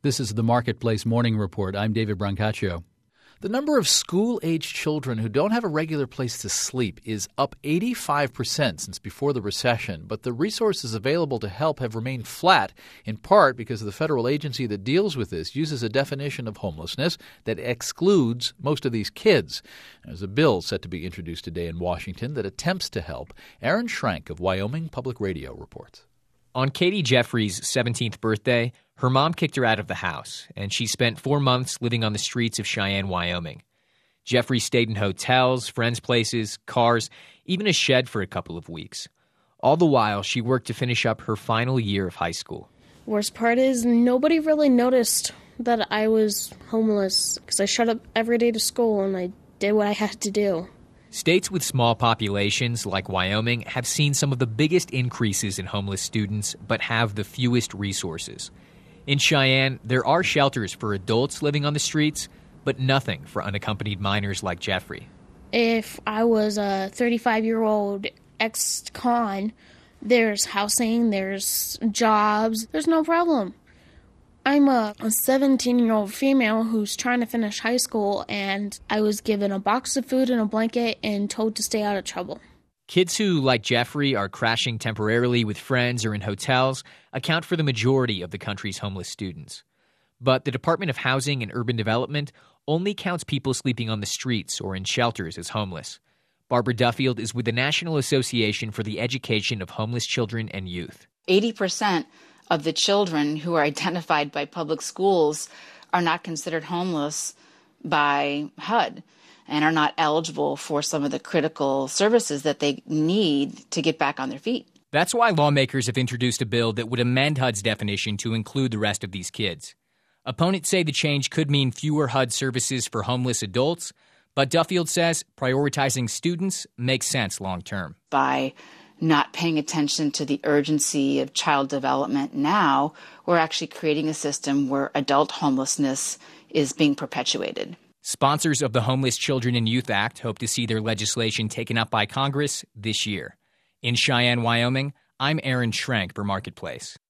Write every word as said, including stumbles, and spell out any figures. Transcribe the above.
This is the Marketplace Morning Report. I'm David Brancaccio. The number of school-aged children who don't have a regular place to sleep is up eighty-five percent since before the recession, but the resources available to help have remained flat, in part because the federal agency that deals with this uses a definition of homelessness that excludes most of these kids. There's a bill set to be introduced today in Washington that attempts to help. Aaron Schrank of Wyoming Public Radio reports. On Katie Jeffrey's seventeenth birthday, her mom kicked her out of the house, and she spent four months living on the streets of Cheyenne, Wyoming. Jeffrey stayed in hotels, friends' places, cars, even a shed for a couple of weeks. All the while, she worked to finish up her final year of high school. Worst part is nobody really noticed that I was homeless because I showed up every day to school and I did what I had to do. States with small populations, like Wyoming, have seen some of the biggest increases in homeless students, but have the fewest resources. In Cheyenne, there are shelters for adults living on the streets, but nothing for unaccompanied minors like Jeffrey. If I was a thirty-five-year-old ex-con, there's housing, there's jobs, there's no problem. I'm a seventeen-year-old female who's trying to finish high school, and I was given a box of food and a blanket and told to stay out of trouble. Kids who, like Jeffrey, are crashing temporarily with friends or in hotels account for the majority of the country's homeless students. But the Department of Housing and Urban Development only counts people sleeping on the streets or in shelters as homeless. Barbara Duffield is with the National Association for the Education of Homeless Children and Youth. eighty percent of the children who are identified by public schools are not considered homeless by H U D and are not eligible for some of the critical services that they need to get back on their feet. That's why lawmakers have introduced a bill that would amend H U D's definition to include the rest of these kids. Opponents say the change could mean fewer H U D services for homeless adults, but Duffield says prioritizing students makes sense long term. By not paying attention to the urgency of child development now, we're actually creating a system where adult homelessness is being perpetuated. Sponsors of the Homeless Children and Youth Act hope to see their legislation taken up by Congress this year. In Cheyenne, Wyoming, I'm Aaron Schrank for Marketplace.